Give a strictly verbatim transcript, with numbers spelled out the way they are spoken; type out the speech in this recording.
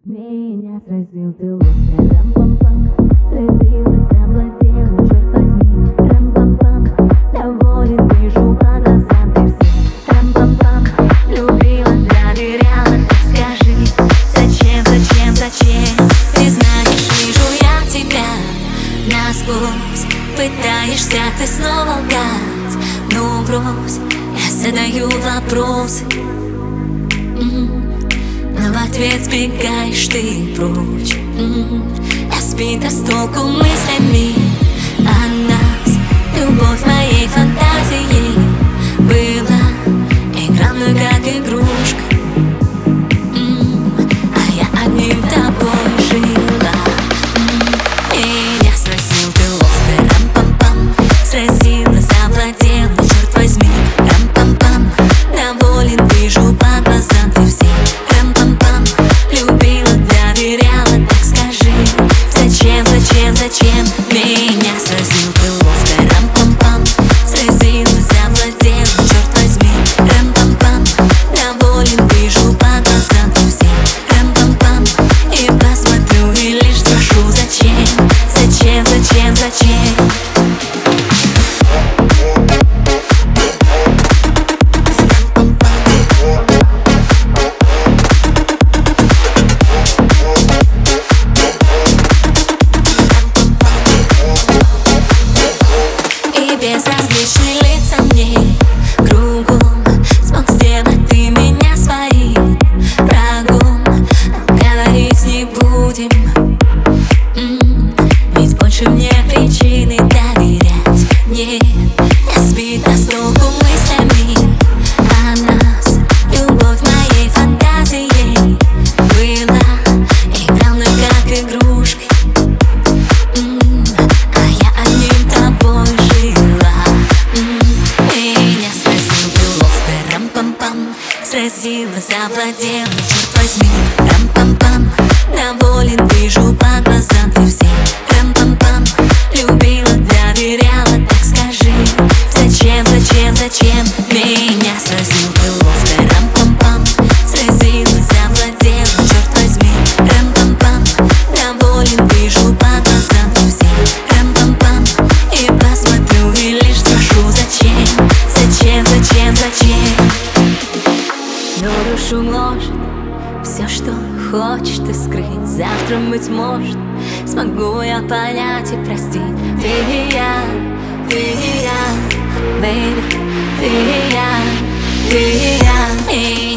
Меня сразил ты ловко, рам-пам-пам. Сразила, завладела, черт возьми, рам-пам-пам. Доволен, вижу по глазам ты все, рам-пам-пам. Любила, доверяла, так скажи, зачем, зачем, зачем? Ты знаешь, вижу я тебя насквозь. Пытаешься ты снова лгать, ну брось, я задаю вопросы, но в ответ сбегаешь ты прочь. Я сбита с толку мыслями о нас. Любовь моей фантазией была, игра мной как игрушка, а я одним тобой жила. Меня сразил ты ловко, рам-пам-пам. Сразила, завладела, черт возьми, рам-пам-пам. Доволен, вижу по глазам ты все, рам-пам-пам. Любила, доверяла, так скажи, зачем, зачем, зачем? Меня сразил ты ловко, рам-пам-пам. Сразила, завладела, черт возьми, рам-пам-пам. Доволен, вижу по глазам ты все, рам-пам-пам. И посмотрю и лишь спрошу, зачем, зачем, зачем, зачем? Безразличные лица мне кругом. Смог сделать ты меня своим врагом. Говорить не будем, ведь больше мне причины доверять нет. Я сбита с толку мыслями о нас. Любовь моей фантазией была, игра мной как игрушкой, а я одним тобой жила. Меня сразил ты ловко, рам-пам-пам. Сразила, завладела, черт возьми, рам-пам-пам. Доволен, вижу по глазам ты все, рам-пам-пам. Любила, доверяла, так скажи, зачем, зачем, зачем? Меня сразил ты ловко, рам-пам-пам. Сразила, завладела, черт возьми, рам-пам-пам. Доволен, вижу по глазам ты все, рам-пам-пам. И посмотрю и лишь спрошу, зачем, зачем, зачем, зачем? Но душу гложет все, что хочешь ты скрыть. Завтра, быть может, смогу я понять и простить. Ты и я, ты и я, baby, ты и я, ты и я.